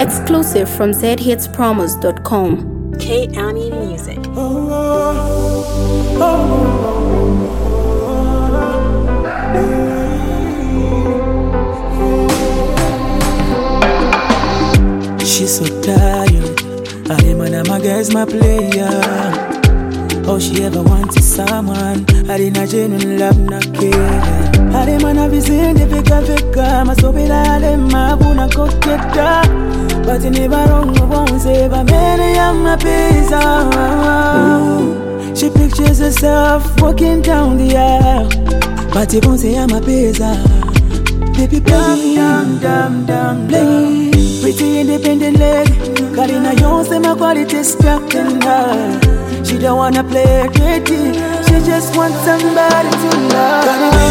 Exclusive from zhitspromos.com. K-Ami Music. She's so tired. I man, my girl's my player. Oh, she ever wanted someone. I didn't genuine love, not care. I man, I've seen the fika. My soul, I am my buna coqueta. But you never wrong, no one save a man. I am my pizza. She pictures herself walking down the aisle. But you won't say I'm a pizza. Baby, damn, play. Pretty independent lady. Karina Jones say my quality stuck in her. She don't wanna play dirty. She just wants somebody to love.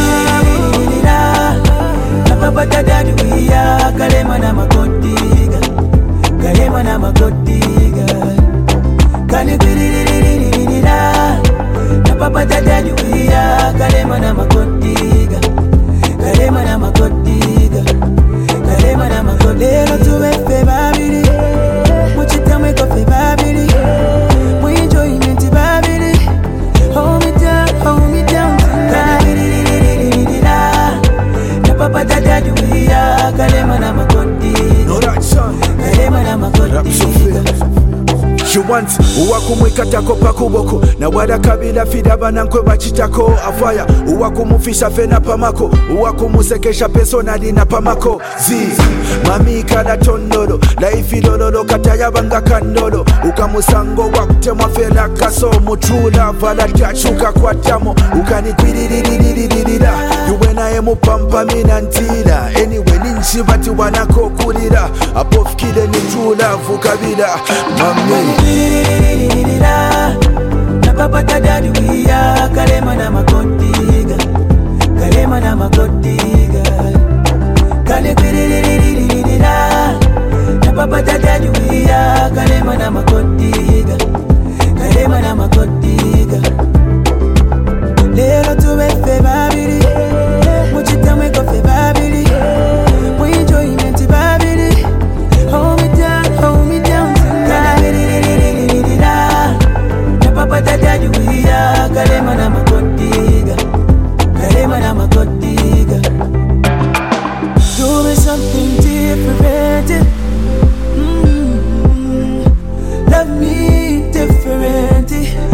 Papa daddy we are. Kalema na makodiga. Kalema na makodiga. Kani kwiririririra. Papa daddy we are. Kalema na makodiga. Kalema na makodiga. Kalema na makodiga. Lelo tuwe fe babili. Muchita mweko fe babili. We enjoyment babili. Hold me down tonight. Na papa daddy we are. Kalema na makodiga. No that son. Kalema na makodiga. She wants uwakumwikatako pakuboko na wadakabila fidaba na nkwe bachitako afaya uwakumufisha fena pamako uwakumusekesha personali na pamako zizi mami kada tondolo laifi lololo katayabanga kandolo ukamusango wakutemwa fela kaso mutula vala tachuka kwa tamo ukanikwiriririra yuwenaye mupampa minantila anyway ninchibati wanako kulira apofkile nitula vukabila mami na papa daddy we are. Kalema na makodiga. Kalema na makodiga. Kale kwiririririra. Na papa daddy we are. Kalema na makodiga. Kalema na makodiga. Lelo tuwe fe babili. Muchita mweko fe babili. We enjoyment babili. Hold me down tonight. Papa daddy we are. Kalema na makodiga. Kalema na makodiga. Do me something different. Love me different.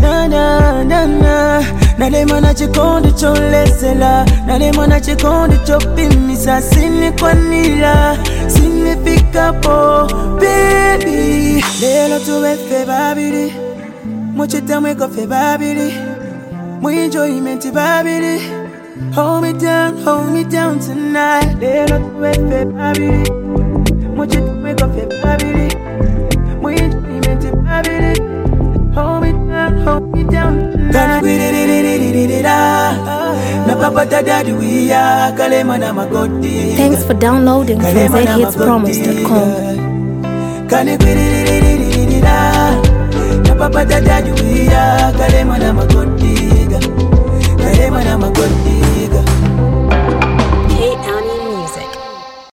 Na nalema na chikondi cholesela. Nalema na chikondi chopimisa. Sini kwa nila. Sini fika po baby. Lelo tuwe fe babili. Muchita mweko fe babili. Mu enjoyment babili. Hold me down tonight. Lelo tuwe fe babili. Muchita mweko fe babili. Mu enjoyment babili. Hold me down tonight. Kana kwiririririra. Na papa daddy we are. Kalema na makodiga. Thanks for downloading from zhitspromos.com. Kana kwiririririra. Papa daddy we are. Kalema na makodiga. Kalema na makodiga.